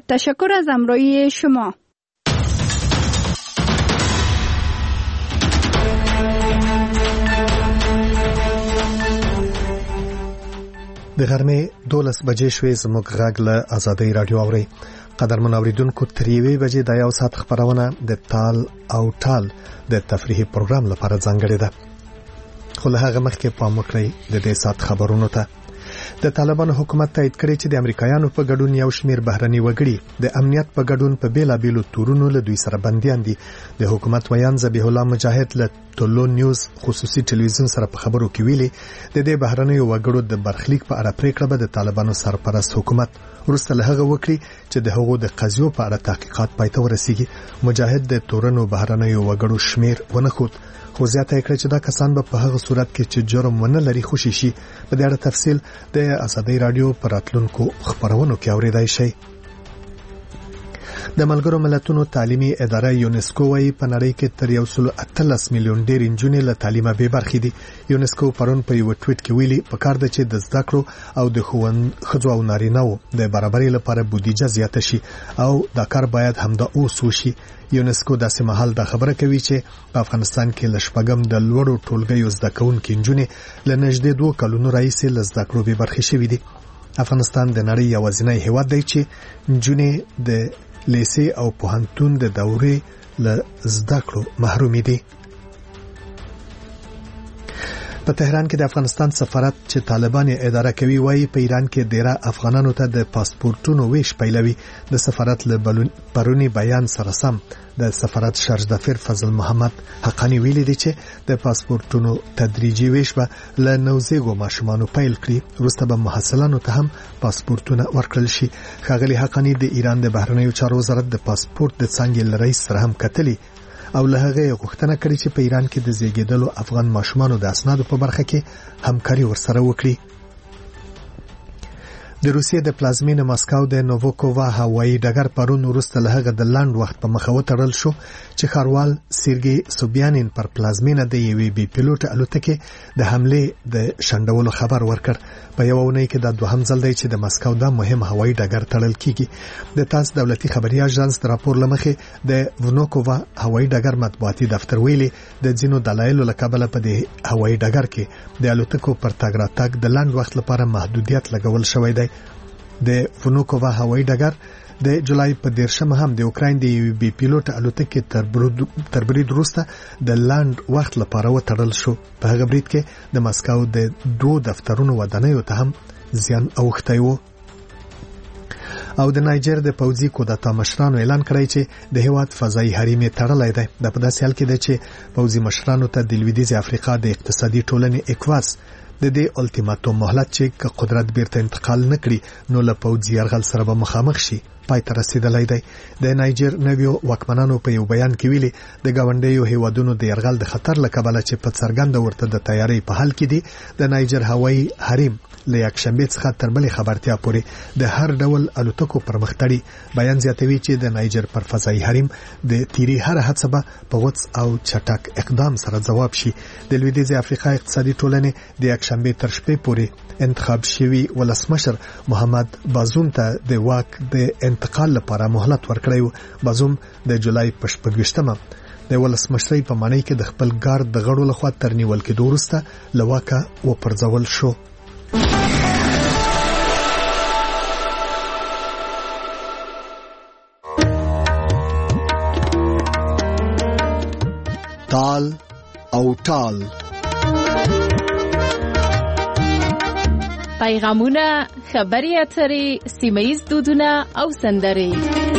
تشکر از همراهی شما. د غرمې 12 بجې شوې زموږ غږ له آزادۍ رادیو اوري. قدرمن اوریدونکو تر 1 بجې د یو ساعت خبرونه د تال او ټال د تفریحي پروګرام لپاره ځانګړې ده. خو له هغه مخکې پام وکړئ د دې ساعت خبرونو ته. د طالبانو حکومت تایید کړی چې د امریکایانو په ګډون یو شمیر بهرني وګړي د امنیت په ګډون په بیلابیلو تورونو له دوی سره بنديان دي. د حکومت ویان ذبیح الله مجاهد له ټولو نیوز خصوصي ټلویزیون سره په خبرو کې ویلي د دې بهرني وګړو د برخلیک په اړه پریکړه به د طالبانو سرپرست حکومت ورسته له هغه وکړي چې د هغو د قضیو په اړه تحقیقات پای ته ورسیږي. مجاهد د تورنو بهرني وګړو شمیر ونه خود خو زیاته کړ چې دا کسان به په هغه صورت کې چې جرم ونه لري خوشي شي. په دې اړه تفصیل د آزادۍ رادیو پر راتلونکو خبرونو کې اوریدای شئ. د ملګرو ملتونو تعلیمي اداره یونسکو وايي په نړۍ کې تر 118 میلیون ډېر نجونې له تعلیمه بې برخې دي. یونسکو پرون په یو ټویټ کې ویلي پکار ده چې د زده کړو او د ښځو او نارینه‌و د برابرۍ لپاره بودیجه زیاته شي او دا کار باید همدا اوس وشي. یونسکو داسې مهال دا خبره کوي چې په افغانستان کې لشپګم د لوړو ټولګیو زده کوونکو نجونې له نږدې 2 کلونو راهیسې له زده کړو بې برخې شوې دي. افغانستان د نړۍ یوازینی هیواد دی چې نجونې د لیسې او پوهنتون د دورې له زده کړو محروم دي. په تهران کې د افغانستان سفارت چې طالبان اداره کوي وايي په ایران کې ډیره افغانانو ته د پاسپورتونو ویش پیلوي. د سفارت له پرونی بیان سره سم د سفارت شارژدافر فضل محمد حقانی ویلي دي چې د پاسپورتونو تدریجي ویش به له نوزیګو ماشومانو پیل کړي. وروسته به محصلانو ته هم پاسپورتونه ورکړل شي. ښاغلي حقانی د ایران د بهرنیو چارو وزارت د پاسپورت د څنګه لرئیس سره هم کتلي او له هغه غوښتنه کړې چې په ایران کې د زیږیدلو افغان ماشومانو د اسنادو په برخه کې همکاري ورسره وکړي. د روسیې د پلازمینه ماسکو د نووکووا هوایي ډګر پرون وروسته له هغه د لاند وخت په مخه وتړل شو چې ښاروال سیرګي سوبیانین پر پلازمینه د یوې بي پیلوټ الوتکې د حمله د شندولو خبر ورکړ. په یو ونې کې د دوهم ځل دی چې د ماسکو د مهم هوایي ډګر تړل کیږي. د تاس دولتي خبري اژانس د راپور لمخې د ونوکووا هوایي ډګر مطبوعاتي دفتر ویلي د ځینو دلایلو له کبله په دې هوایي ډګر کې د الوتکو پر تګ راتګ د لاند وخت لپاره محدودیت لګول شوی دی. د ونوکووا هوایي ډګر د جولای په 13 هم د اوکراین د بي پیلوټ الوتکې تر برید وروسته د لاند وخت لپاره وتړل شو. په هغه برید کې د ماسکو د 2 دفترونو ودانیو ته هم زیان اوښتی و. او د نایجر د پوځي کودتا مشرانو اعلان کړی چې د هیواد فضایي حریم تړلای دی. د په داسې حال کې دی چې پوځي مشرانو ته د لویدیځ افریقا د اقتصادي ټولنې اکواس د دې الټیماټوم مهلت چې قدرت بیرته انتقال نکړي نو له پوځي یرغل سره به مخامخ شي پای ته رسیدلای دی. د نایجر نویو واکمنانو په یو بیان کې ویلي د گاونډیو هیوادونو د یرغل د خطر له کبله چې په څرګند ورته د تیاری په حال کې دي د نایجر هوایي حریم له یکشنبه څخه تر بلې خبرتیا پورې د هر ډول الوتکو پرمختړي. بیان زیاتوي چې د نایجر پر فضایي حریم د تیری هر هڅه به په غوڅ او چټک اقدام سره جواب شي. د لویدیځ افریقا اقتصادي ټولنې د یکشنبه تر شپې پورې انتخاب شوی ولسمشر محمد بازوم ته د واک د انتقال لپاره مهلت ورکړی و. بازوم د جولای په 28مه د ولسمشرۍ په معنی کې د خپل ګارد د غړو لخوا تر نیول کېدو وروسته له واکه وپرځول شو. تال او ټال پیغامونه، خبري اترې، سیمه‌ییز دودونه او سندرې.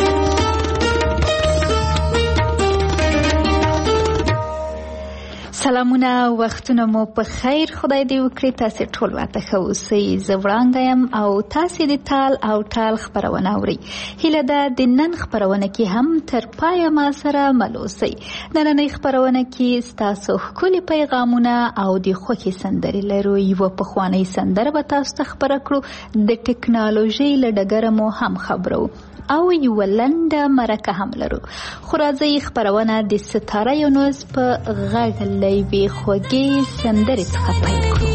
سلامونه، وختونه مو په خیر. خدای دې وکړي تاسو ټول واته ښه اوسئ. زه وړاندیم او تاسو د تال او ټال خبرونه اورئ. هیله ده د نن خبرونه کې هم تر پایه ما سره مل اوسئ. نننۍ خبرونه کې تاسو ښکلي پیغامونه او د خوښۍ سندرې لرو. یوه پخوانۍ سندره به تاسو ته خبره کړو. د ټکنالوژۍ له ډګره مو هم خبرو او یو لنډه مرکه هم لرو. خو راځئ خبرونه د ستاره یونس په غږ له یوې خوږې سندرې څخه پیل کړو.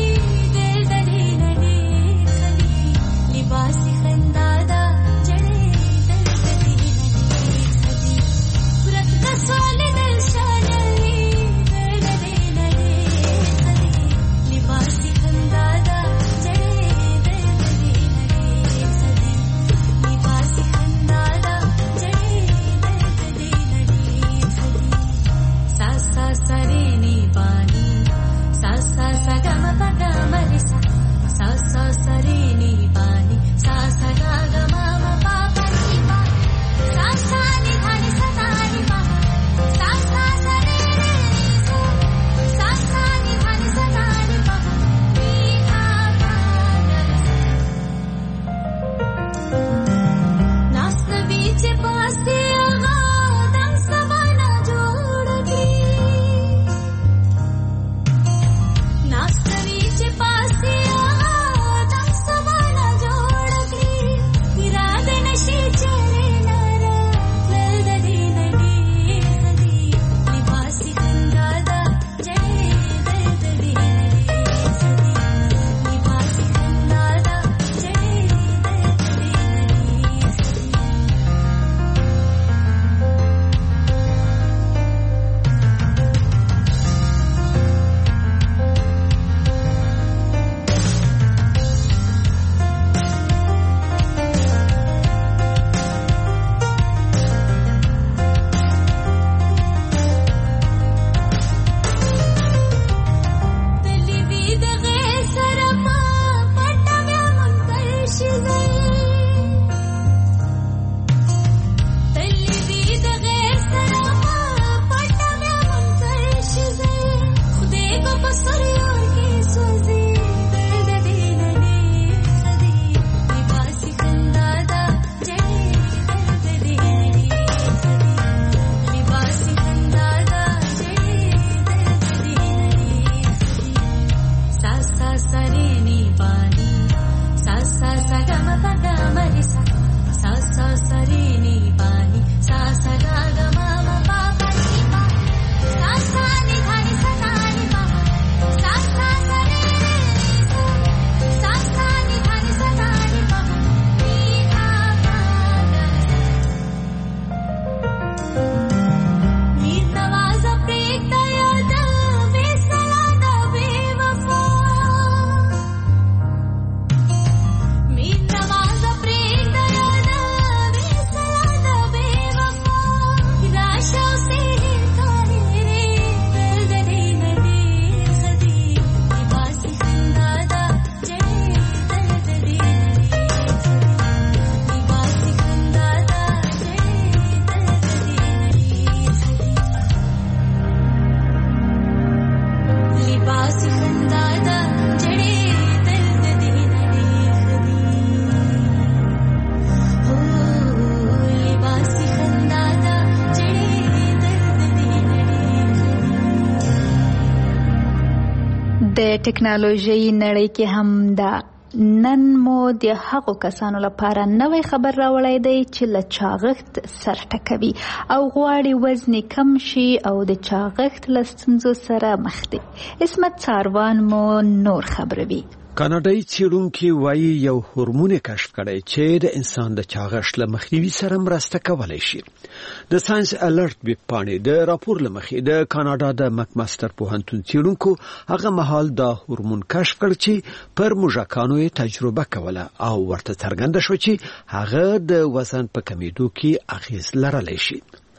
د ټکنالوژي نړۍ کې هم دا نن مو د هغو کسانو لپاره نوې خبر راوړی دی چې له چاغښت سر ټکوي او غواړي وزن کم شي او د چاغښت له ستونزو سره مخ دي. عصمت څاروان مو نور خبروي. کاناډایي څېړونکي وایي یو هورمون کشف کړی چې د انسان د چاغښت له مخنیوي سره مرسته کولی شي. د ساينس الرټ ویبپاڼې د راپور له مخې د کاناډا د مکماستر پوهنتون څېړونکو هغه مهال دا هورمون کشف کړ چې پر موږکانو یې تجربه کوله او ورته څرګنده شو چې هغه د وزن په کمیدو کې اغیز لرلی شي.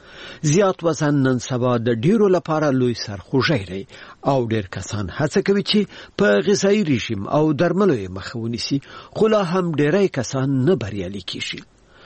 زیات وزن نن سبا د ډیرو لپاره لوی سرخوږی دی او ډیر کسان هڅه کوي چې په غذایی رژیم او درملو یې مخه ونیسي، خو لا هم ډیری کسان نه بریالي کیږي.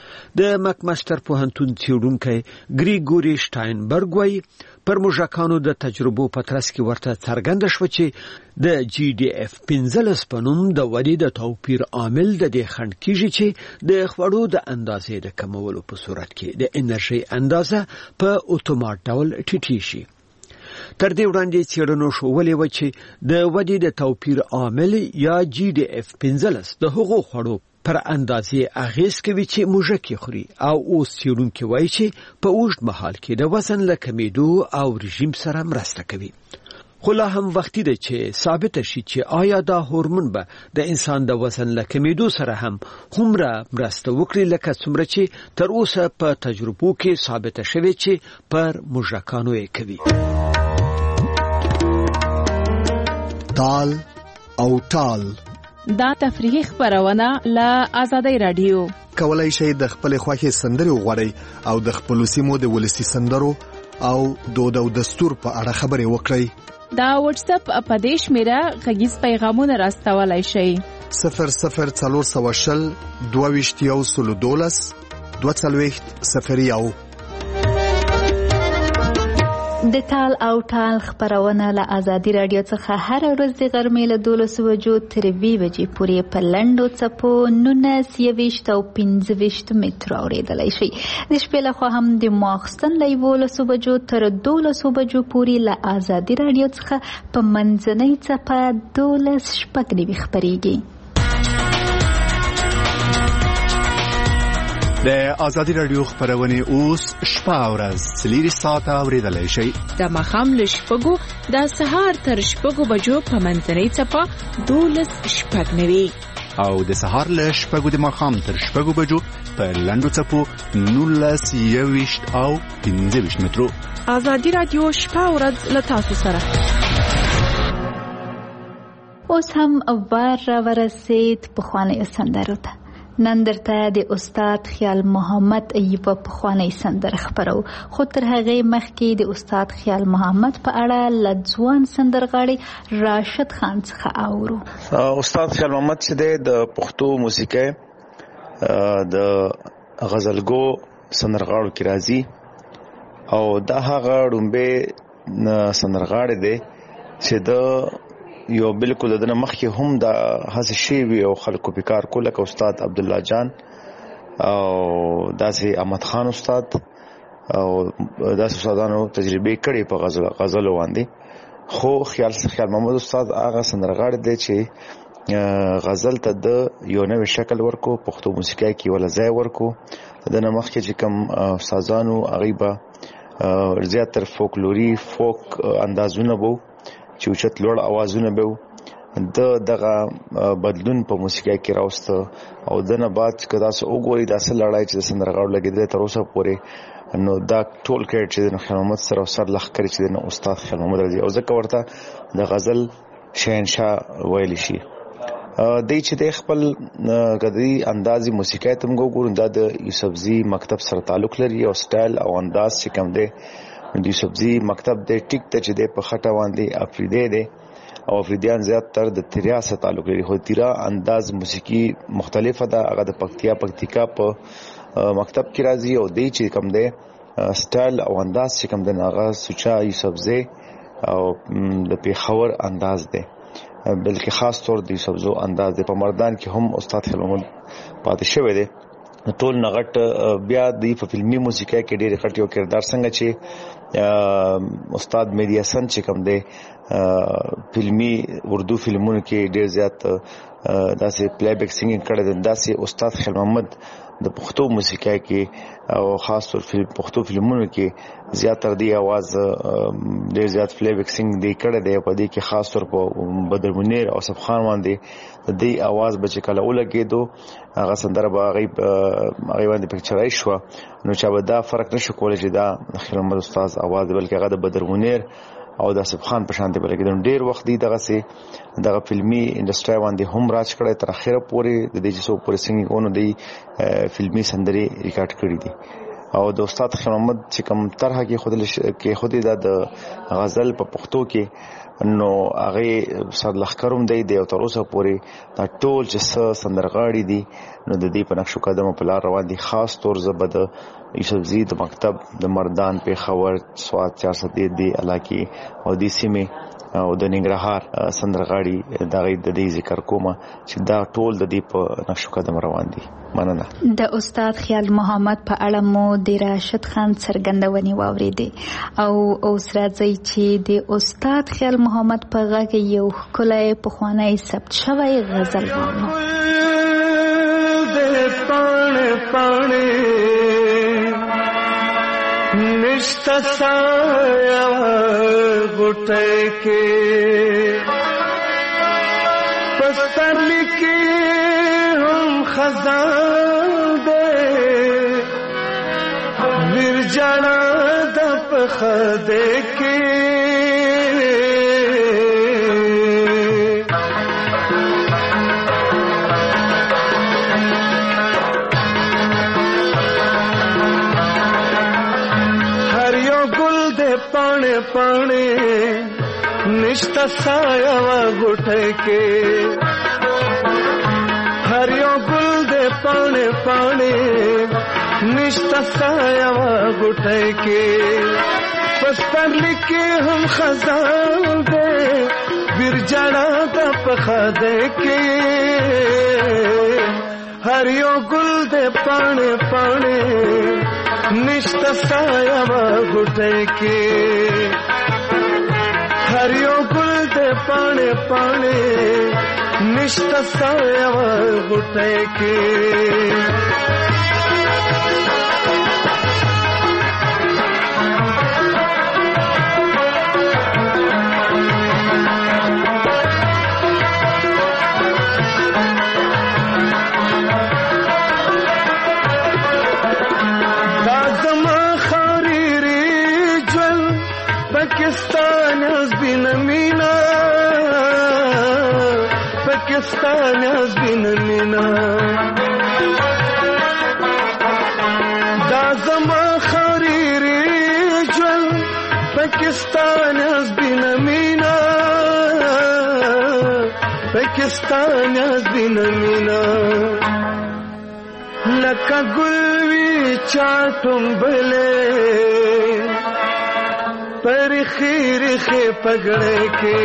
د مکماستر پوهنتون څېړونکی ګریګوري شټاینبرګ وایي پر موږکانو د تجربو په ترڅ کې ورته څرګنده شو چې د جی ډي اف 15 په نوم د ودې د توپیر عامل د دې خنډ کیږي چې د خوړو د اندازې د کمولو په صورت کې د انرژي اندازه په اتومات ډول ټیټیږي شي. تر دې وړاندې څېړنو ښودلې و چې د ودې د توپیر عامل یا جی ډي اف 15 د هغو خوړو پر اندازې اغیز کوي چې موږک یې خوري او اوس څېړونکي وایي چې په اوږد مهال کې د وزن له کمیدو او رژیم سره مرسته کوي. خو لا هم وختي ده چې ثابته شي چې آیا دا هورمون به د انسان د وزن له کمیدو سره هم هومره مرسته وکړي لکه څومره چې تر اوسه په تجربو کې ثابته شوې چې پر موږکانو یې کوي. تال او ټال دا تفریحي خبرونه له آزادۍ رادیو. کولای شئ د خپل خوښې سندرې وغواړئ او د خپل سیمو د ولسی سندرو او دود او دستور په اړه خبرې وکړئ. دا واتس اپ په دې شمیره غږیز پیغامونه راستولای شئ. 00420 22 22 د تال او ټال خبرونه له آزادي رادیو څخه هر ورځ د غرمې له 12 بجو تر 2 بجې پورې په لنډو څپو 19 او 25 مترو اورېدلی شي. د شپې لخوا هم د ماخستن له 11 بجو تر 12 بجو پورې له آزادي رادیو څخه په منځنۍ څپه 12 خبرېږي. د آزادي رادیو خبرونه اوس شپه ورځ 3 ساعته اوریدلای شي. د مخام له شپږو د سهار تر شپږو بجو په منځنۍ څپه 12 او د سهار له شپږو د مخام تر شپږو بجو په لنډو څپو 19 او 15 مترو. آزادي رادیو شپه ورځ له تاسو سره. اوس هم وار را ورسید پخوانی سندرو ته. نن درته د استاد خیال محمد یوه پخوانی سندره خبرو، خو تر هغې مخکې د استاد خیال محمد په اړه له ځوان سندرغاړي راشد خان څخه اورو. استاد خیال محمد چې د پښتو موسیقۍ د غزلګو سندرغاړو کې راځي او دا هغه ډومبه سندرغاړي دی چې د یو بالکل دنه مخکې هم دا هڅه شوی او خلکو په کار کوله که استاد عبد الله جان او داسې احمد خان استاد او داسې استادانو تجربه کړې په غزل باندې. خو خیال محمد استاد هغه سندرغاړي دی چې غزل ته د یو نوې شکل ورکو، پښتو موسیقۍ کې ولا ځای ورکو. د نمخ کې چې کوم سازانو غیبه زیاتره فولکلوري فوک اندازونه وو چې اوچت لوړ اوازونه به دغه بدلون په موسیقۍ کې راوسته. او دنه بعد کدا سه وګوري د اصل لړای چې سندرغاړو لګیدل تر اوسه پورې نو دا ټول کې چې د خیال محمد سره سر لخ کړی چې د استاد خیال محمد رضی او ځکه ورته د غزل شهنشاه ویل شي. د چې د خپل غدي اندازي موسیقۍ تم ګورو دا د یوسفزي مکتب سره تعلق لري او سټایل او انداز چې کوم دی د یوسفزي مکتب د ټیک ته چې د په خټه باندې افریدي دی او افریدیان زیات تر د تریا سره تعلق لري. خو تیرا انداز موسیقي مختلفه ده، هغه د پکتیا په مکتب کې راځي او د چې کوم دی سټایل او انداز چې کوم دی هغه سوچا یوسفزي او د پیښور انداز دی، بلکې خاص طور د یوسفزو انداز دی. په مردان کې هم استاد خیال محمد پاتې شوی دی. ټول نغټ بیا د فلمي موسیقۍ کې ډېر غټ یو کردار څنګه چې استاد مهدی حسن چې کوم دی فلمي اردو فلمونو کې ډېر زیات داسې پلی بیک سینګینګ کړی دی، داسې استاد خیال محمد د پښتو موسیقۍ کې او خاص طور پښتو فلمونو کې زیاتره دی आवाज ډېر زیات پلی بیک سینګ دی کړی دی. په دې کې خاص طور په بدر منیر او صف خان باندې د دې आवाज بچ کله ولګېدو هغه سندره به غیب باندې پکچرای شو، نو چا به دا فرق نشو کولای چې دا خیال محمد استاد आवाज بلکې هغه د بدر منیر او د صف خان په شان دی. بلکې ډېر وخت دی دغه فلمي انډستری باندې هم راج کړی تر اخره پورې د دې چې سو پورې سنگینګونو دی فلمي سندري ریکارډ کړی دي. او د استاد خیال محمد چې کوم طرحه کې خود د غزل په پښتو کې نو هغه سر لخرم دی او تر اوسه پورې دا ټول چې سندرغاړي دي نو د دې په نقشو قدم په لار روان دي. خاص طور زبد یوسفزي د مکتب د مردان پیښور سواد 400 دی علاقې او د سیمه او د ننګرهار سندرغاړي دغه د دې ذکر کومه چې دا ټول د دې په نقشو قدم روان دي. مننه. د استاد خیال محمد په اړه مو د راشد خان څرګندونې واوریدې او اوس راځي چې د استاد خیال محمد په غږ یو ښکلی پخوانی ثبت شوی غزل وانه. نشتا سایا غټه کې پستر لیکي هم خزان دے ورجانا د پخده کې पाने निष्ठा साया गुटे के हरियो गुल दे पाने पाने निष्ठा साया गुटे के पस्तर लिखे हम खजान दे बिरजाना दप खदे के हरियो गुल दे पाने पाने निष्ठा साया गुटे के हरियो गुल दे पाने पाने निष्ठा साया गुटे के Pakistan has been a mina da zama khariri jwal Pakistan has been a mina Pakistan has been a mina laka gulvi chatum bale पर खीर खे पगड़े के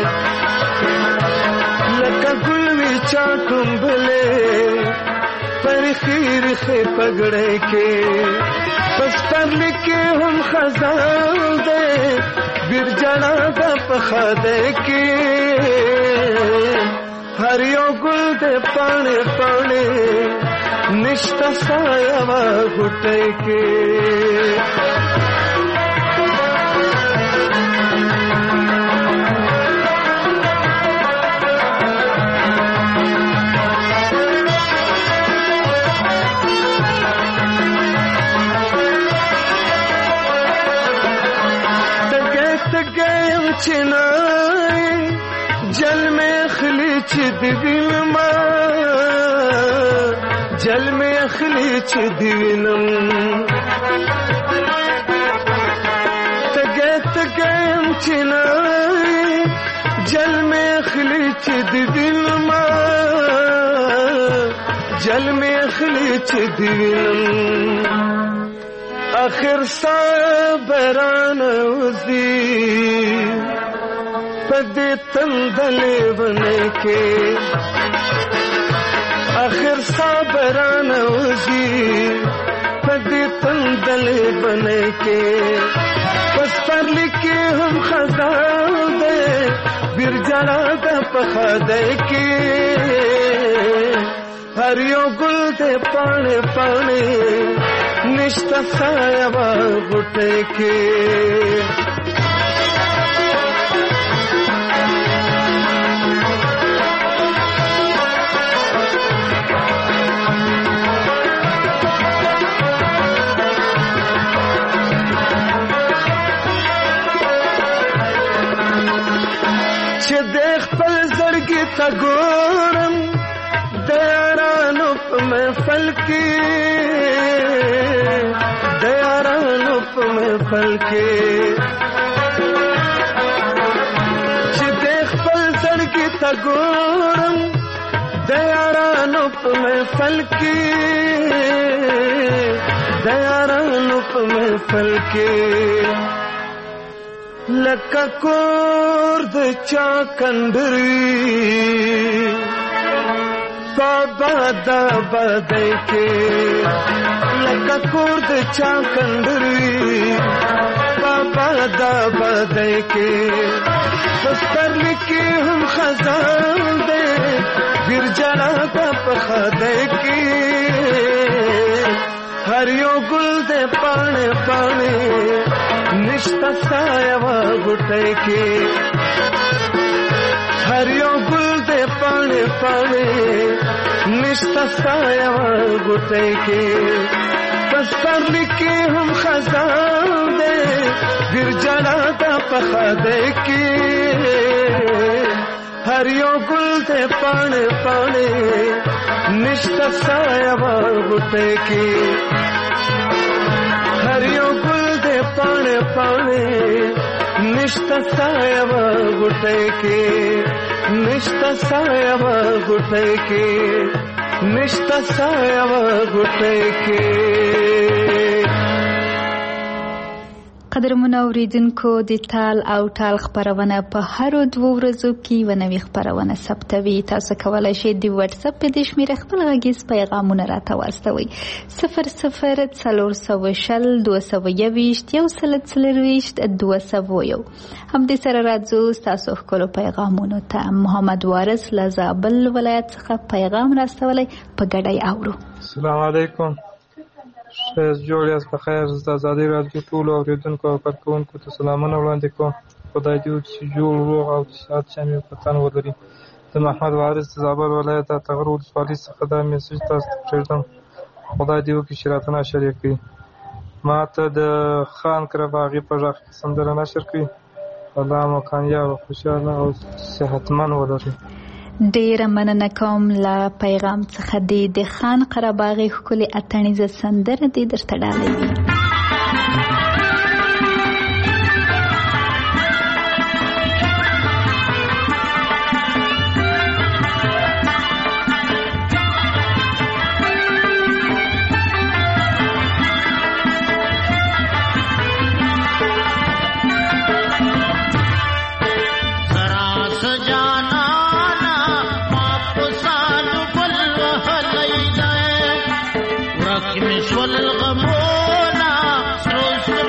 लका गुलवी चाटुम भले पर खीर खे पगड़े के बस पर लिखे हम खजान दे बिरजाना दा पखा दे के هر یو ګل دې پاڼې پاڼې نشته سایه غوټۍ کې چنای جل میں خلیچ دیوینم جل میں خلیچ دیوینم تگت گیم چنای جل میں خلیچ دیوینم جل میں خلیچ دیوینم آخر صبران وزی پدې تندلې بنې کې آخر صبران وزي پدې تندلې بنې کې پس پر لیکي هم خزان دې برجړه د پخدې کې هر یو ګل دې پاڼې پاڼې نشته سایه غوټۍ کې چې د خپل زړګي ته ګورم د یارانو په محفل کې د یارانو په محفل کې چې د خپل زړګي ته ګورم د یارانو په محفل کې د یارانو په محفل کې لکه کور د چا کندري بابا دا بدای کې لکه کور د چا کندري بابا دا بدای کې بستر لیکي هم خزان دې برجړه د پخدای کې هر یو ګل دې پاڼې پاڼې نشته سایه غوټۍ کې هر یو ګل دې پاڼې پاڼې نشته سایه غوټۍ کې بستر لیکي هم خزان دې برجړه د پخدای کې هر یو ګل دې پاڼې پاڼې نشته سایه غوټۍ کې هر یو ګل دې پاڼې پاڼې نشته سایه غوټۍ کې نشته سایه غوټۍ کې نشته سایه غوټۍ کې قدرمنو اوریدونکو د تال او ټال خپرونه په هرو 2 ورځو کې یوه نوې خپرونه ثبتوي. تاسو کولی شئ د واتساپ په دې شمېره خپل غږیز پیغامونه راته واستوئ 00202221 همدې سره راځو ستاسو ښکلو پیغامونو ته. محمد وارث له زابل ولایت څخه پیغام راستولی په ګډه یې اورو. السلام علیکم. ښایست جوړ یاست په خیر. زه د ازادۍ راډیو ټولو اورېدونکو او کارکوونکو ته سلامونه وړاندې کوم. خدای دې وکړي چې جوړ روغ او د صحت شامل وطن ولري. د محمد وارث د زابل ولایت د اتغر ولسوالۍ څخه دا میسج تاسو ته پرېږدم. خدای دې وکړي چې راته نشر یې کړي. ما ته د خان قرهباغي په غږ کې سندره نشر کړي. الله مو کامیاب خوشحاله او صحتمند ولري. ډیره مننه کوم له پیغام څخه. د خان قرهباغي ښکلې اتڼیزه سندره دې درته ډالوي. شول الغمونا سروس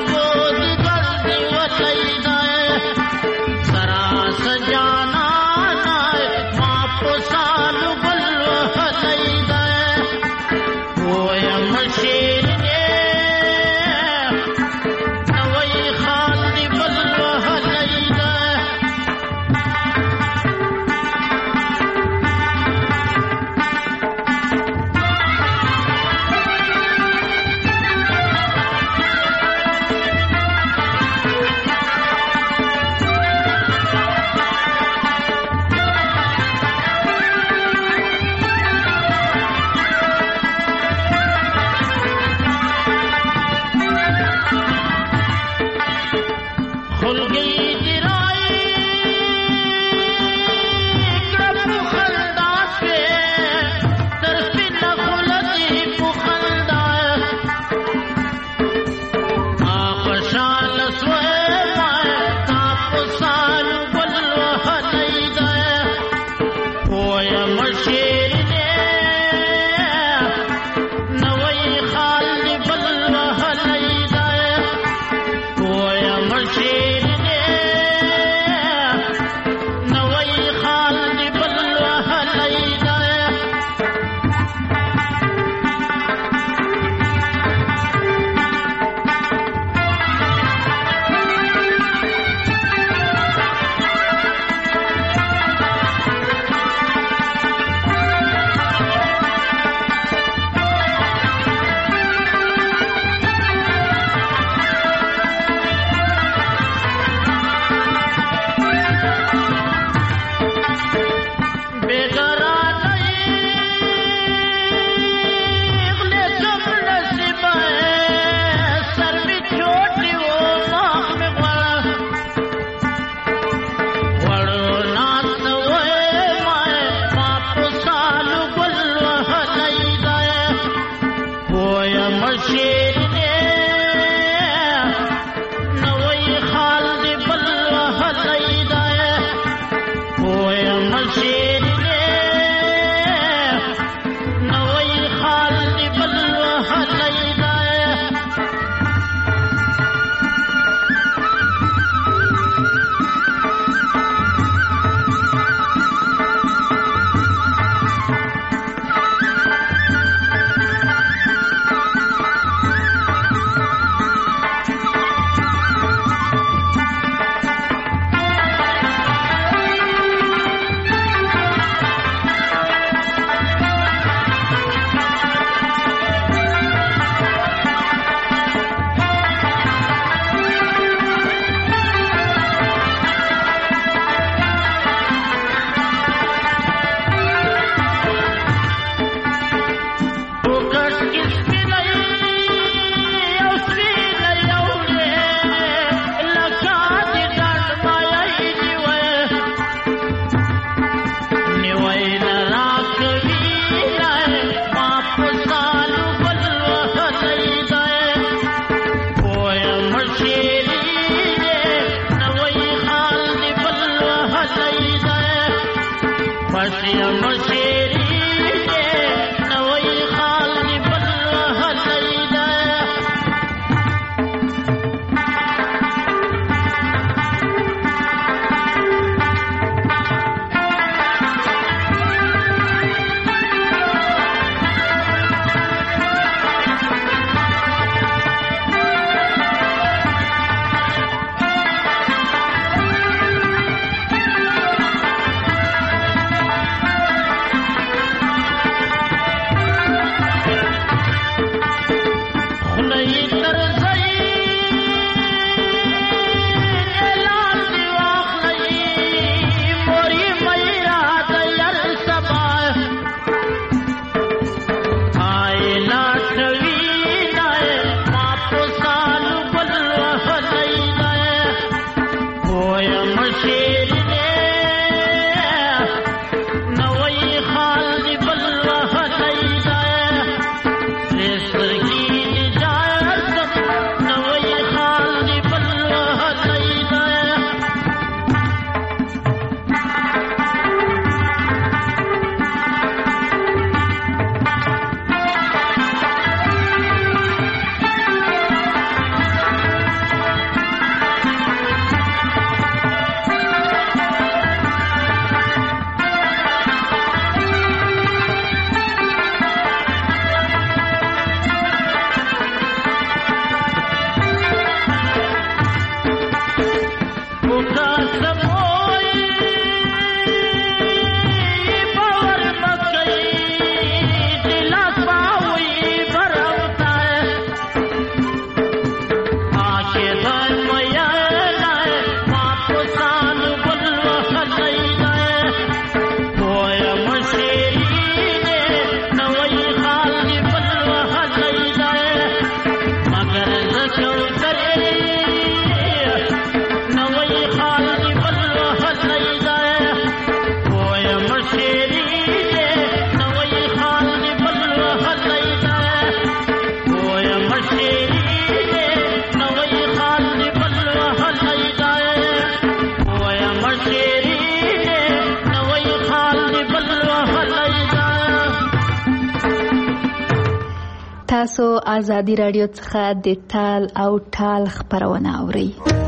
تاسو آزادی رادیو څخه د تال او ټال خبرونه اورئ.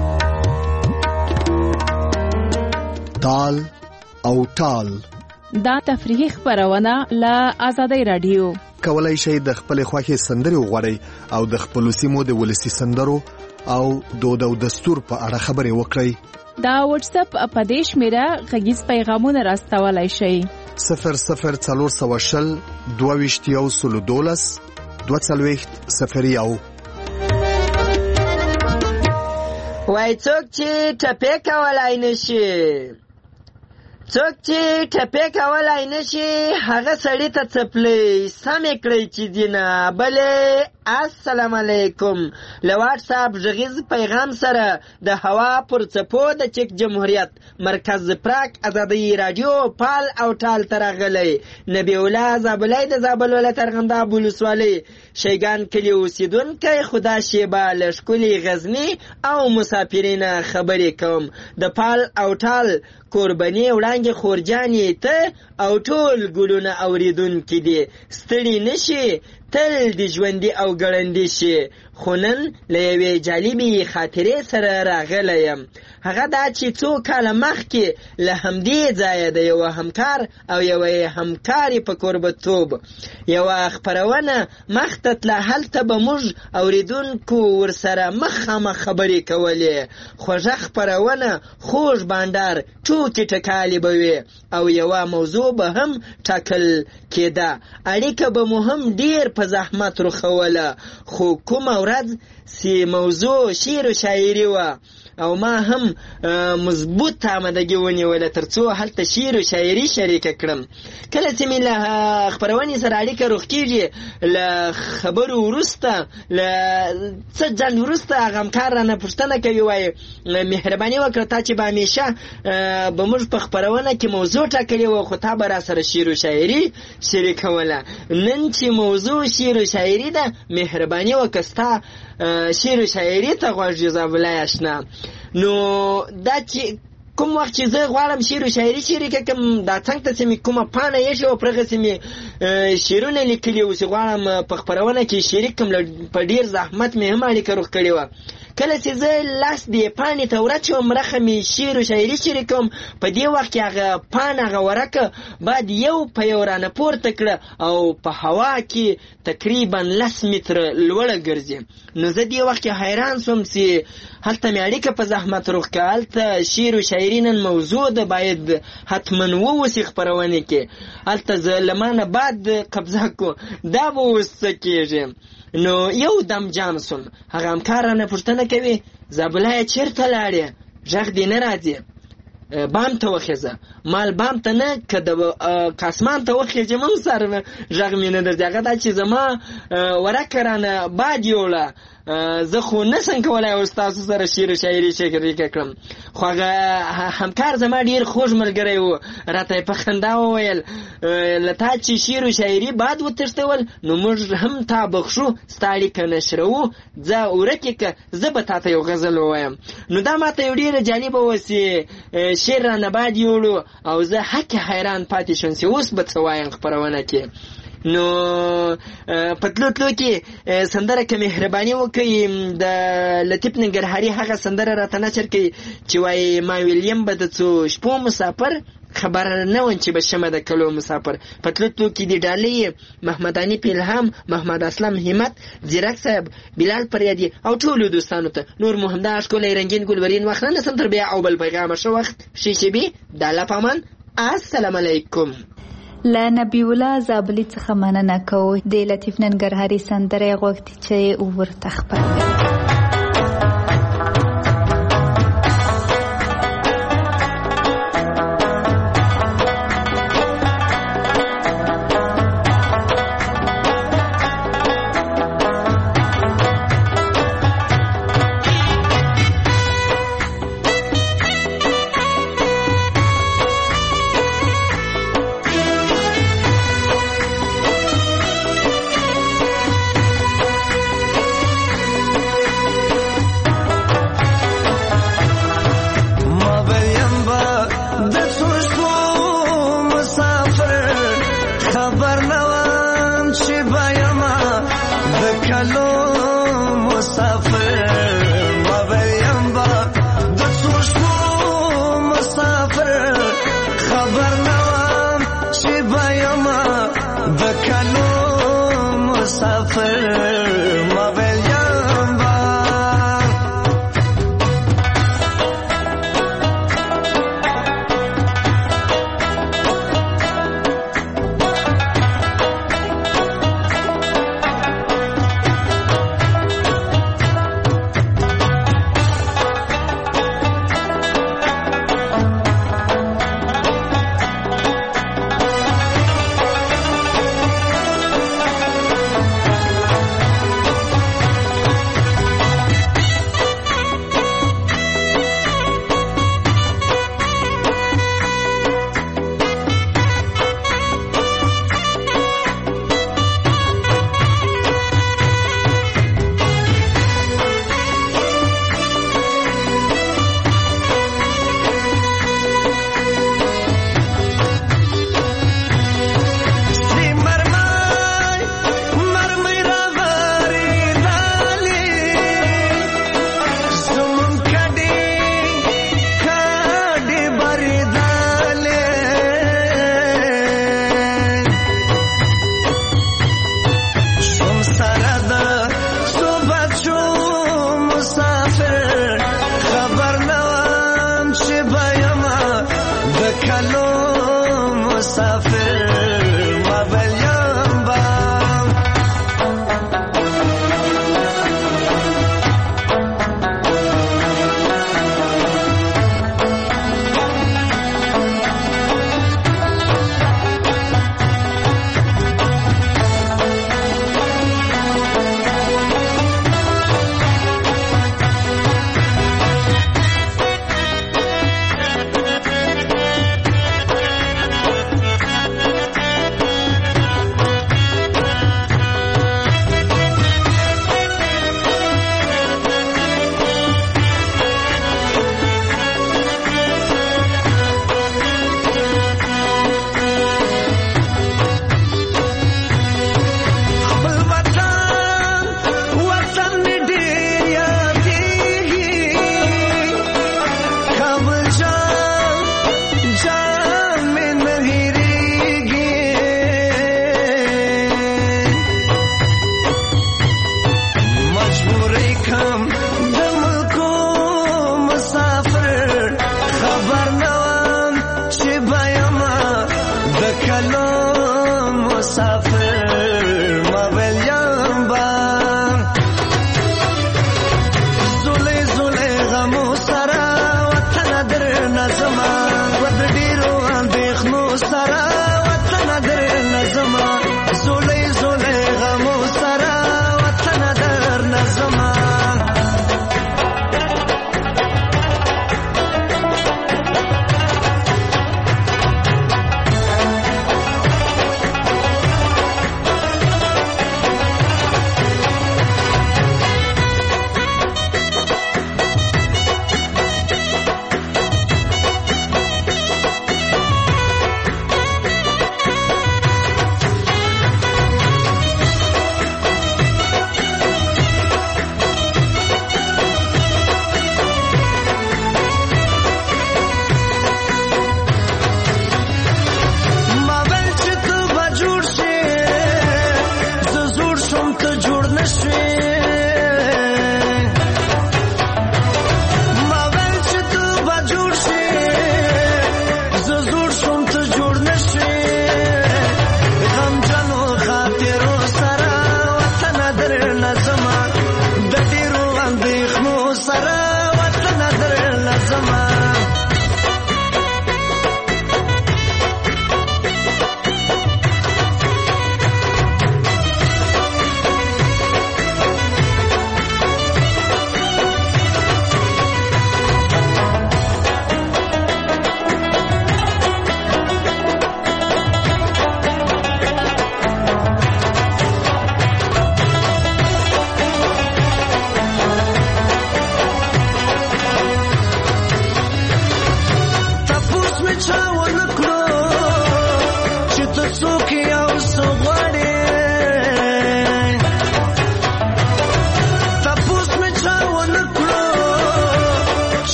تال او ټال دا تفریحي خبرونه له آزادی رادیو. کولای شئ د خپل خوښي سندرې وغواړئ او د خپل سیمو د ولسی سندرو او دود او دستور په اړه خبرې وکړئ. دا واتس اپ اپدیش میرا غږیز پیغامونه راستولای شئ. 00420 22 240 وای څوک چې ټپې کولای نشي هغه سړی ته څپلۍ سمې کړئ چې دینه بلې. السلام علیکم. له واټس اپ غږیز پیغام سره د هوا پر څپو د چک جمهوریت مرکز پراک آزادی رادیو پال او ټال ته راغلی. نبی الله زابلی د زابل ولایت ارغنداب ولسوالۍ شیګان کلي اوسیدونکی خدا شیبه له ښکلي غزني او مسافرینه خبرې کوم. د پال او ټال قرباني وړاندې خورجانې ته او ټول ګلونه اوریدونکي دي. ستړي نشي تل د ژوندي او ګړندي شي. خو نن له یوې جالبې خاطرې سره راغلی یم. هغه دا چې څو کاله مخکې له همدې ځایه د یوه همکار او یوې همکارې په کوربتوب یوه خپرونه مخته تله. هلته به موږ اوریدونکو ورسره مخامخ خبرې کولې. خوږه خپرونه، خوږ بانډار، ټوکې ټکالې به وي او یوه موضوع به هم ټاکل کېده. اړیکه به مو هم ډېر په زحمت رخوله. خو کومه ورځ چې موضوع شعر و شاعري وه او ما هم مضبوط آمدګي ونیوله تر څو هلته شعر و شاعري شریکه کړم. کله چې مې له خپرونې سره اړیکه روغ کېږي، له خبرو وروسته له څه ځنډ وروسته هغه همکار رانه پوښتنه کوي، وایي مهرباني وکړه تا چې به همیشه به موږ په خپرونه کې موضوع ټاکلې وه خو تا به را سره شعر و شاعري شریکوله. نن چې موضوع شعر و شاعري ده، مهرباني وکړه ستا شعر و شاعري ته غوږ جزابالله اشنا. نو دا چې کوم وخت چې زه غواړم شعر و شاعري شریکه کړم، دا څنګ ته چې مې کومه پاڼه ایښې وه پر هغه چې مې شعرونه لیکلي وو چې غواړم په خپرونه کې شریک کړم. په ډېر زحمت مې هم اړیکه روغ کړې وه. کله چې زه لاس دې پاڼې ته ورچوم رخه مې شعر و شاعري شریکوم، په دې وخت کې هغه پاڼه هغه ورقه باید یو په یو رانه پورته کړه او په هوا کې تقریبا 10 متره لوړه ګرځي. نو زه دې وخت کې حیران شوم چې هلته مې اړیکه په زحمت روغ کړه. هلته شعر و شاعري نن موضوع ده، باید حتما ووسي خپرونې کې. هلته زه له ما نه بعد قبضه کو، دا به اوس څه کېږي. نو یو دم جام سوم. هغه همکار رانه پوښتنه کوي زابله چیرته لاړې؟ غږ دې نه راځي. بام ته وخیزه. مال بام ته نه که د کاسمان ته وخیزه هم سر غږ مې نه درځي. هغه دا چې زما ورکه رانه باد یوړه، زه خو نسم کولی اوس تاسو سره شعر و شاعري شریکه کړم. خو هغه همکار زما ډېر خوږ ملګری و، راته یې په خندا وویل له تا چې شعر و شاعري باد وتښتول نو موږ هم تا بخښو، ستا اړیکه نشروو، ځه ورکې که زه به تا ته یو غزل ووایم. نو دا ما ته یو ډېره جالبه وه چې شعر رانه باد یوړو او زه حق حیران پاتې شوم چې اوس به څه وایم خپرونه کې. نو په تلو تلو کې سندره که مهرباني وکړي د لطیف ننګرهاري هغه سندره راته نشر کوي چې وایي ما ویلیم به د څو شپو مسافر، خبر نه وم چې به شمه د کلو مسافر. په تلو تلو کې د ډالۍ محمداني پیلهام، محمد اسلم همت، زیرک صاحب، بلال پریادي او ټولو دوستانو ته نور مو همدا ښکلی رنګین ګلورین وخت نه نسم تر بیا او بل پیغامه ښه وخت ښې شیبې د الله په امان. السلام علیکم. له نبی الله زابلی څخه مننه کوو د لطیف ننګرهاري سندره غوښتي چې ورته خپروي.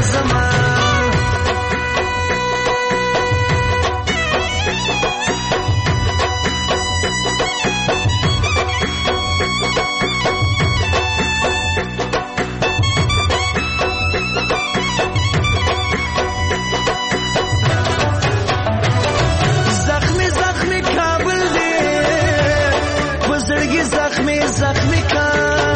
نظما زخمی کا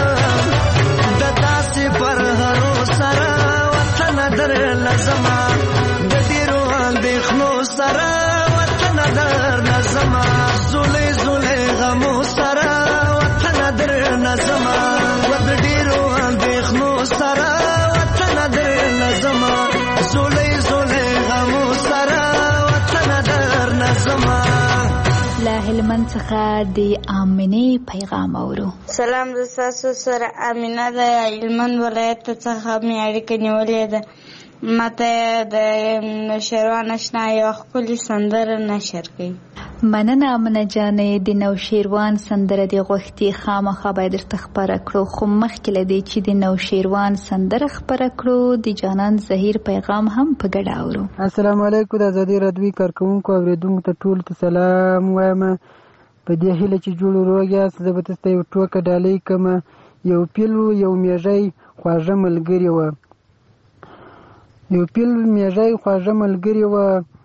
دتا سے پر هرو سرا وطن در لزما د دیرو اندېښنو سرا وطن در لزما زولې زولې غمو سرا وطن در لزما ود دیرو اندېښنو سرا وطن در لزما زولې زولې غمو سرا وطن در لزما له هلمند څخه د آمینې پیغام اورو. سلام، د تاسو سره آمینه ده. هلمند ولایت څخه مې اړیکه نیولې ده. ماته د نوشیروان اشنا یو ښکلې سندره نشر کړي. مننه آمنه جانې. د نوشیروان سندره د غوښتي خامخا باید درته خپره کړو، خو مخکې له دې چې د نوشیروان سندره خپره کړو د جانان زهیر پیغام هم په ګډه اورو. السلام علیکم. د ازادي راډیو کارکوونکو اوریدونکو ته ټولو ته سلام وایم. په دې هیله چې جوړ روغ یاست، زه به تاسو ته یو ټوکه ډالۍ کوم. یو پیل یو میږی خواږه ملګري وه. یو پیل میږی خواږه ملګري وه،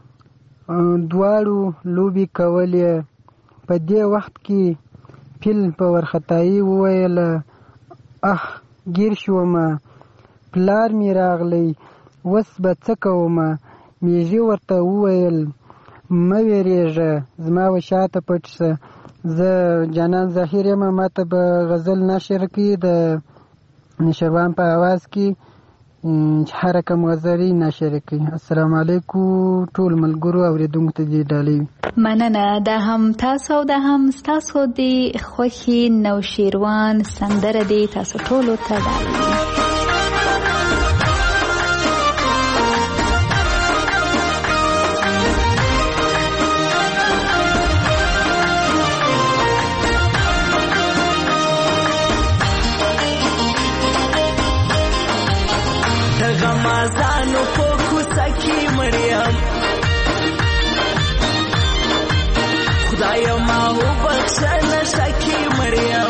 دواړو لوبې کولې. په دې وخت کې پیل په وارخطایي وویل اخ ګیر شومه، پلار مې راغلی، اوس به څه کومه. میږي ورته وویل مه ویرېږه، زما و شاته پټ شه، زه جانان ظاهر یم، ماته به غزل نشر کړي د نشروان په اواز کې هر کم غزلي نشر کړي. السلام علیکم ټول ملګرو اوریدونکو ته دې ډالۍ. مننه. دا هم تاسو او دا هم ستاسو د خوښي نوشیروان سندره دی، تاسو ټولو ته ډالۍ. غمازانو په کوڅه کې مړیم، خدایا ما وبخښه نشه کې مړیم.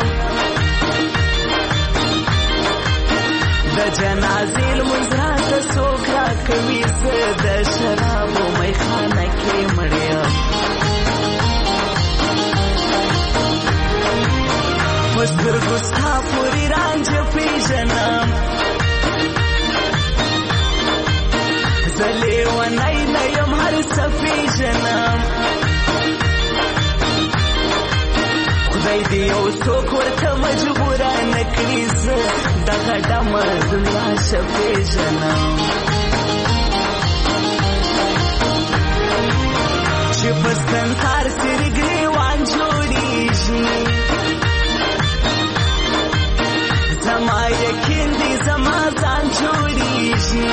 د جنازې لمونځ راته څوک راکوي، زه د شرابو میخانه کې مړیم. په سترګو ستا پورې رانجه پېژنم، زه لیونی نه یم هر څه پېژنم. خدای دې یو څوک ورته مجبوره نه کړي، زه دغه ډمه دنیا ښه پېژنم. چې په ستنکار سرې ګریوان جوړېږي، زما یقین دی زما ځان جوړېږي.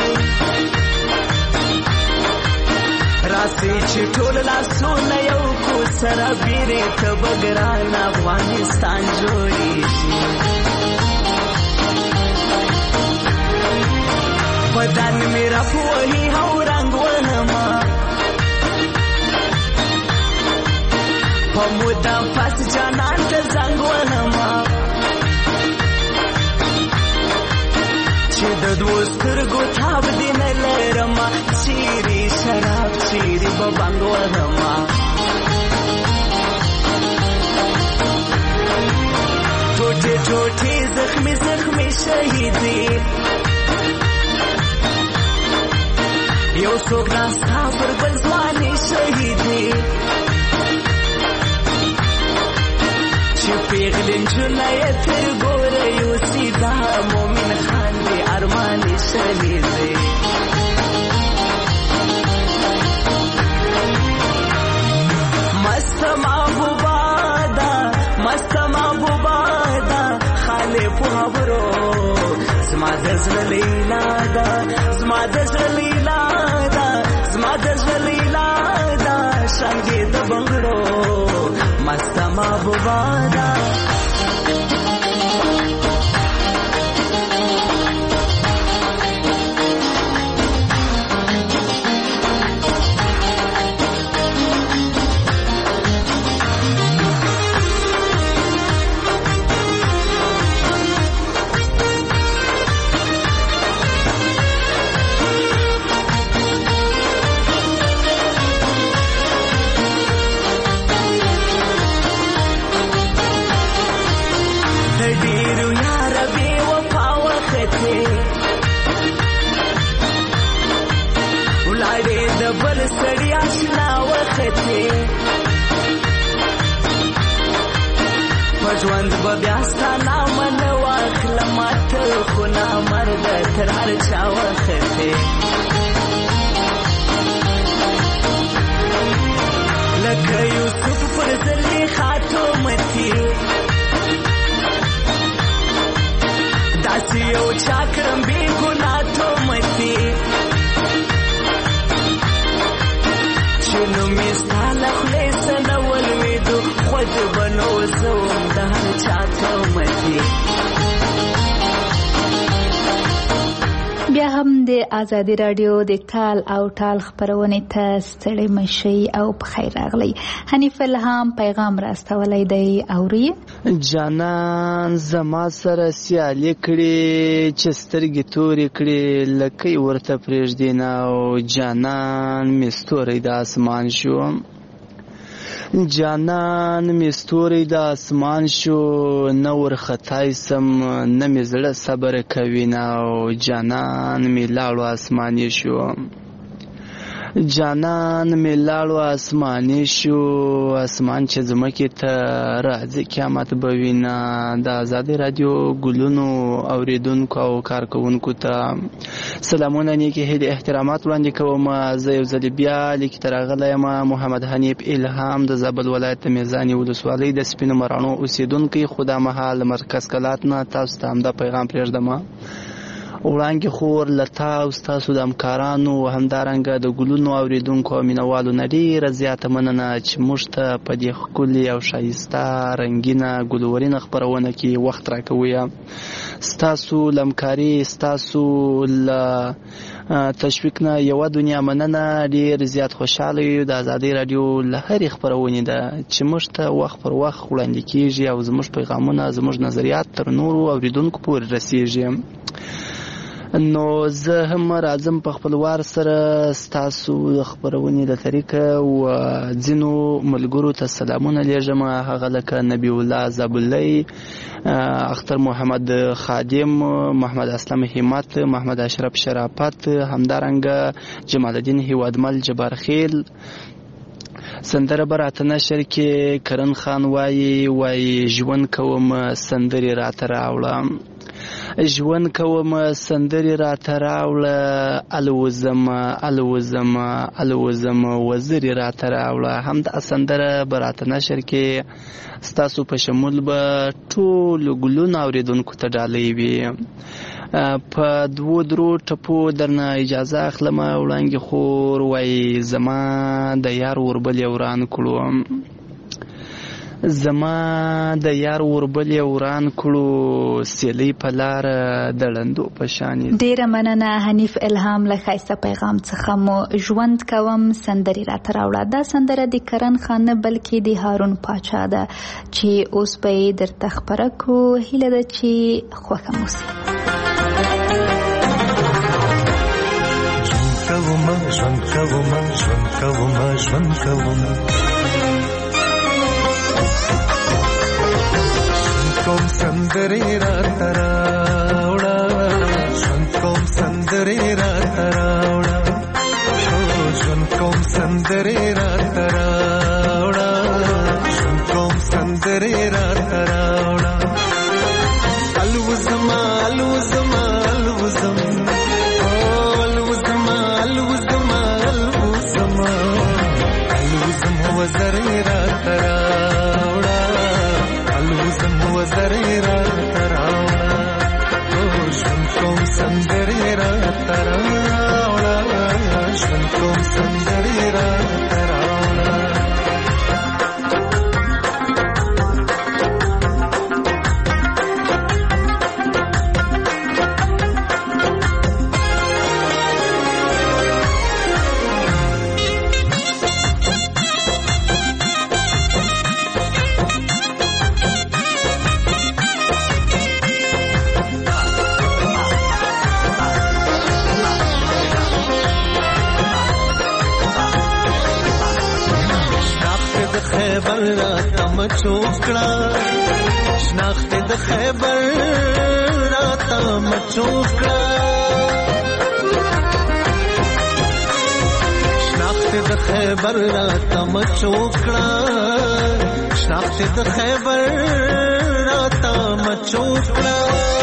راسي چې ټول لاسونه یو کو سره بیرې ته به ګران افغانستان جوړېږي. بدن مې راپوهي او رنګ وهمه، په موده پس جانان ته زنګ وهمه. چې د دوو سترګو تاب دې نه لرمه، چیرې شراب چیرې به بنګ وهمه. ټوټې ټوټې زخمي زخمي شهیدې، یو څوک ناستا پر بل ځوانې شهیدې. چې پیغلې نجونه یې تر ګوره یوسي، دا مومن خان دې ارمانې شهیدې. مست محبوبه ده، مست محبوبه ده، خالې په خبرو زما د زړه لیلا ده، زما د زړه لیلا ده، زما د زړه لیلا ده، شانګې د بنګړو مست محبوبه ده. بل سړی آشنا وختې په ژوند به بیا ستا نامه نه واخلم ته خو نامرده تر هر چا وختې لکه یوسف پر زلیخا تومتې داسې یو چا کړم بې ګناه تومتې چې نوم یې ستا له خولې څه نه ولوېدو خود به نو زه وم د هر چا تومتې بیا هم د آزادي راډیو د ټال او ټال خپرونې ته ستړي مشئ او په خیر راغلی. حنیف الهام پیغام راستولی دی اوري. جانان زما سره سیالي کړي چې سترګې تورې کړي لکه ورته پرېږدي نه او جانان مې ستوری د اسمان شو جانان مې ستوری د اسمان شو نه ورختای سم نه مې زړه صبر کوي نه او جانان مې لاړو اسماني شو جانان مې لاړو اسماني شو اسمان چې ځمکې ته راځي قیامت به وي نه د آزادي راډیو ګلونو اورېدونکو او کارکوونکو ته سلامونه نیکې هیلې احترامات وړاندې کوم. زه یو ځلې بیا لیکې ته راغلی یم محمد حنیف الهام د زابل ولایت د میزانې ولسوالۍ د سپینو مراڼو اوسېدونکی خو دا مهال مرکز کلات نه تاسو ته همدا پیغام پرېږدم وړاندې خور له تا او ستاسو د همکارانو همدارنګه د ګلونو اورېدونکو او مینوالو نه ډېره زیاته مننه چې موږ ته په دې ښکلې او ښایسته رنګینه ګلورینه خپرونه کې وخت راکوئ. ستاسو له همکاري ستاسو له تشویق نه یوه دنیا مننه. ډېر زیات خوشحاله یو د آزادۍ راډیو له هرې خپرونې ده چې موږ ته وخت پر وخت وړاندې کېږي او زموږ پیغامونه زموږ نظریات تر نورو اورېدونکو پورې رسېږي. نو زه هم راځم په خپل وار سره ستاسو د خپرونې له طریقه و ځینو ملګرو ته سلامونه لیږم هغه لکه نبی الله زابلی اختر محمد خادم محمد اسلم همت محمد اشرف شرافت همدارنګه جمال الدین هیوادمل جبارخیل سندره به راته نشر کې کرن خان وایي ژوند کوم سندرې راته راوړه ژوند کوم سندرې راته راوړه الوزم وزرې راته راوړه. همدا سندره به راته نشر کې ستاسو په شمول به ټولو ګلونو اورېدونکو ته ډالۍ وي. په 2 ټپو درنه اجازه اخلم. وړاندې خور وایي زما د یار وربل یې وران کړو زما د یار وربل یې وران کړو سیلۍ په لاره د ړندو په شانې. ډېره مننه حنیف الهام له ښایسته پیغام څخه مو ژوند کوم سندرې راته راوړه. دا سندره د کرن خان نه بلکې د هارون پاچا ده چې اوس به یې درته خپره کړو. هیله ده چې خوښه مو سي. ژوند کوم کوم سندرې راته راوړه ژوند کوم سندرې راته راوړه ژوند کوم سندرې راته راوړه ژوند کوم سندرې راته راوړه الوزم وزرې راته راوړه وزرې راته راوړه ژوند کوم سندرې راته راوړه ژوند کوم سندرې راته راوړه. شناخت د خیبر راته مچوکړه د خیبر را تم چوکړه شناخت د خیبر را تم چوکړه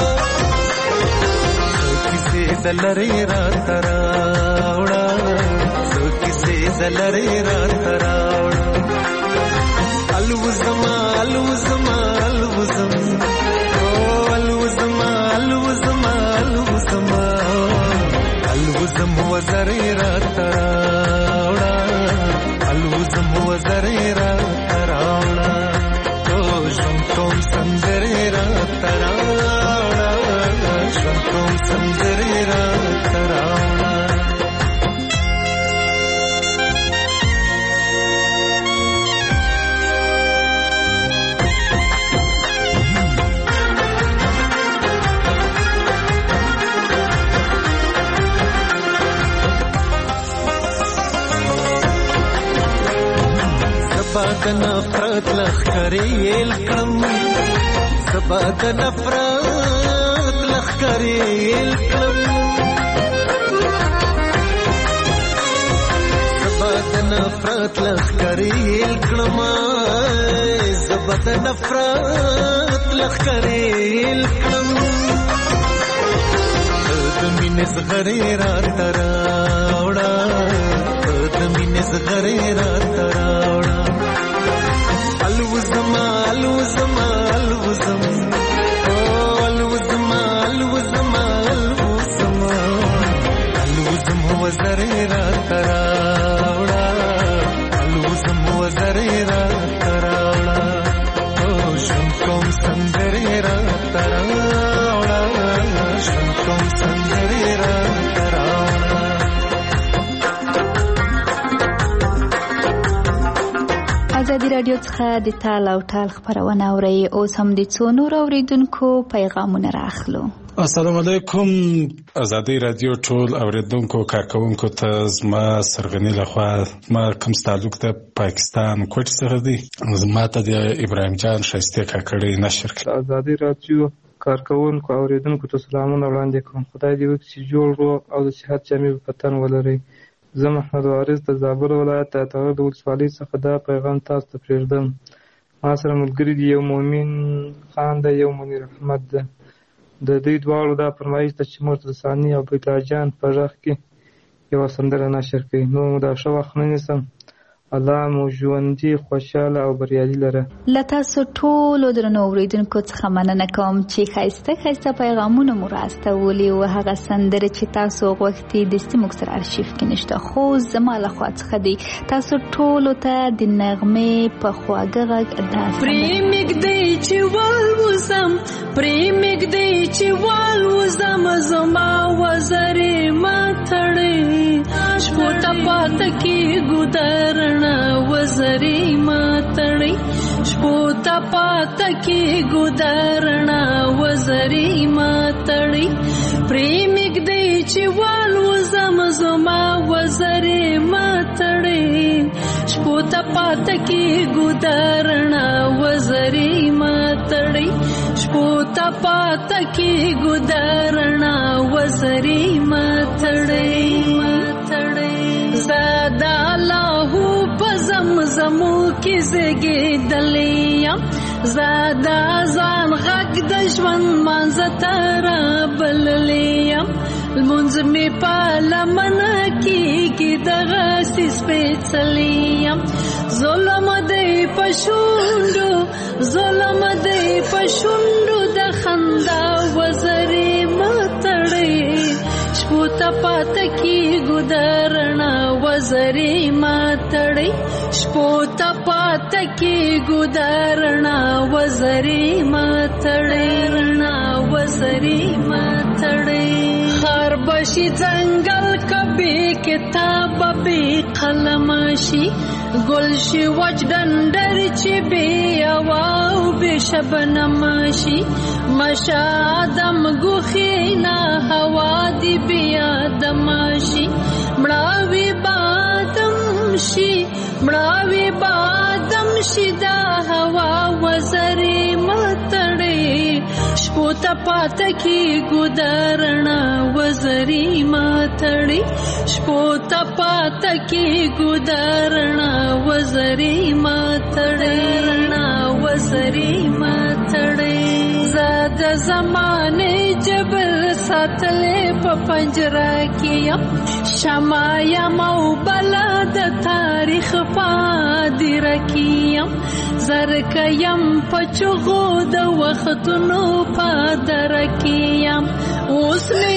کیسه دلری را تراوړه کیسه دلری را تراوړه الوزما الوزما الوزم الوزما الوزما الوزما الوزم وزری را تراوړه الوزم وزری را تراوړه تو ژوند کوم سندرې را تراوړه ژوند کوم سندرې را تراوړه سبا د نفرت لخکرې الکم سبا د نفرت لخکرې الکم سبا د نفرت لخکرې الکم سبا د نفرت لخکرې الکم د مینې زغرې را تراوړه د مینې زغرې را تراوړه الوزما الوزما الوزم الوزما الوزما الوزما الوزم وزری را تراوړه الوزم وزری را تراوړه ژوند کوم سندرې را تراوړه ژوند کوم سندرې را تراوړه ازادي راډیو څخه د تال او ټال خبرونه اورئ. اوس هم د څو نور اوریدونکو پیغامونه راخلو. السلام علیکم. ازادي راډیو ټول اوریدونکو کارکونکو ته زما سرغنی لخوا ما کوم تعلق د پاکستان کوټ څخه دی. زما ته د ابراهیم جان شایسته کاکړی نشر کړ. ازادي راډیو کارکونکو اوریدونکو ته سلامونه وړاندې کوم. خدای دې وکړي چې جوړ روغ او د صحت جامع په تن ولرئ. زه محمد وارث د زابل ولایت د تغر د ولسوالۍ څخه دا پیغام تاسو ته پرېږدم. ما سره ملګري دي، یو مومن خان دی، یو منیر احمد ده. د دوی دواړو دا فرمایش ده چې مرتضی ثاني او بیت الله جان په غږ کې یوه سندره نشر کړي. نو دا ښه وخت نه نیسم. الله مو ژوندي خوشحاله او بریالي لره. له تاسو ټولو درنو اوریدونکو څخه مننه کوم چې ښایسته ښایسته پیغامونه مو راستولي او هغه سندرې چې تاسو غوښتي دستي موږ سره ارشیف کې نشته، خو زما له خوا څخه دی. تاسو ټولو ته د نغمې په خواږه غږ دا پرېمږدی چې والوزم پرېمږدی چې والوزم زما وزرې ماتړې شپو ته پاته کېږو درڼه وزرې ماتړې شپو ته پاته کېږو درڼه وزرې ماتړې پرېمږدی چې والوزم زما وزرې ماتړې شپو ته پاته کېږو درڼه وزرې ماتړې شپو ته پاته کېږو درڼه وزرې ماتړې زادا لاهو په زمزمو کې زګېدلې یم زادا ځان غږ د ژوند منځ ته رابللې یم لمونځ مې په لمنه کېږي دغسې سپېڅلی یم ظلم دی په شونډو ظلم دی په شونډو د خندا وزرې ماتړې شپو ته پاته کېږو درڼه وزرې ماتړې شپو ته پاته کېږو درڼه وزرې ماتړې رڼا وزرې ماتړې خار بشي ځنګل کبي کتاب بې قلم شي ګل شي وچ ډنډر چې بې هوا او بې شبنم شي مشه آدم ګوښې نه هوا دې بې آدم شي مړاوي بادم شي مړاوي بادم شي دا هوا وزرې ماتړې شپو ته پاته کېږو د رڼا وزري ماتړې شپو ته پاته کېږو د رڼا وزري ماتړې رڼا وزري ماتړې زه د زمانې جبر ساتلې په پنجره کې یم شمع یم او بلا د تاریخ پادره کې یم زرکه یم په چغو د وختونو پادره کې یم اوس مې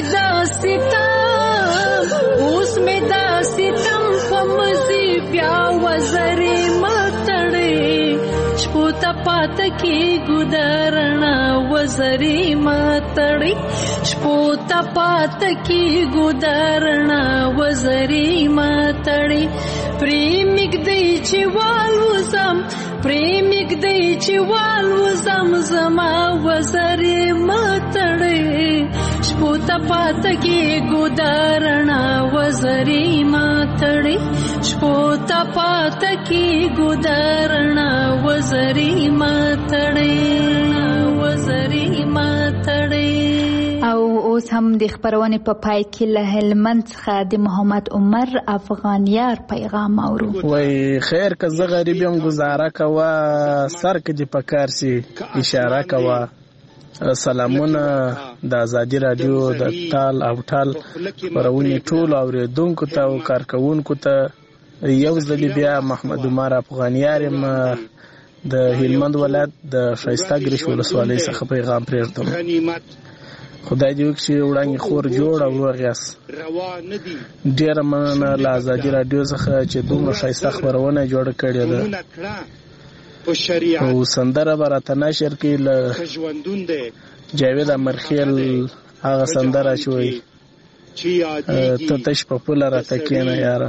دا ستم په مزي بیا وزري ماتړې شپو ته پاته کېږو د رڼا وزري ماتړې شپو ته پاته کېږو د رڼا وزري ماتړې پرې مږدی چې والوزم زما وزري ماتړې شپو ته پاته کېږو د رڼا وزري ماتړې شپو ته پاته کېږو د رڼا وزري ماتړې وزري ماتړې. او اوس هم د خبرونې په پای کې له هلمند څخه د محمد عمر افغانیار پیغام اورو. وای خیر که زه غریب یم گزاره کوه سر که دې پکار سي اشاره کوه. سلامونه د ازادي رادیو د تال او ټال خپرونې ټولو اورېدونکو ته او کارکوونکو ته یو ځل بیا محمد عمر افغانیار یم د هلمند ولایت د ښایسته ګرش ولسوالۍ څخه پیغام پرېږدم. خدای دې وکړي وړاندې خور جوړ او روغ یاست. ډېره مننه له ازادي رادیو څخه چې دومره ښایسته خپرونه جوړه کړې ده. او سندره به راته نشر کړي له جاوید امرخیل هغه سندره چې وایي ته تش په پوله راته کښېنه یاره.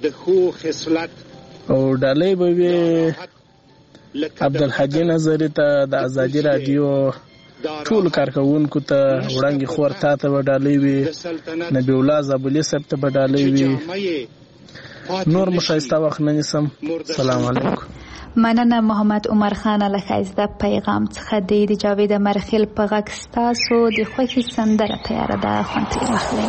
او ډالۍ به وي عبدالحاجي نظري ته د ازادي رادیو ټول کارکوونکو ته وړاندې خور تا ته به ډالۍ وي نبی الله زابلي صاحب ته به ډالۍ وي. نور مو ښایسته وخت نه نیسم. سلام علیکم. مننه محمد عمر خان له ښایسته پیغام څخه د جاوید امرخیل په غږ ستاسو د خوښې سندره تیاره ده خوند ترې واخلئ.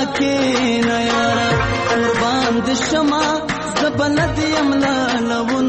کې نه یارا قربان د شمع زبلد یملا لو